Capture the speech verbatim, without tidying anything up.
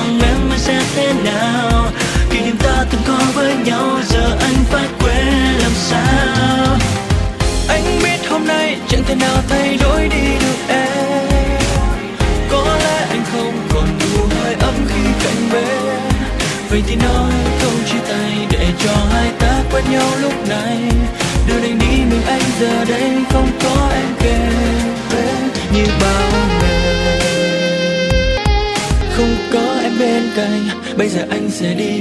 lòng em anh sẽ thế nào. Kỷ niệm ta từng có với nhau giờ anh phải quên làm sao. Anh biết hôm nay chẳng thể nào thay đổi đi được em. Có lẽ anh không còn đủ hơi ấm khi cạnh bên. Vậy thì nói câu chia tay để cho hai ta quen nhau lúc này. Đưa anh đi mình anh giờ đây không có em kề bên như bao ngày. Không có em bên cạnh bây giờ anh sẽ đi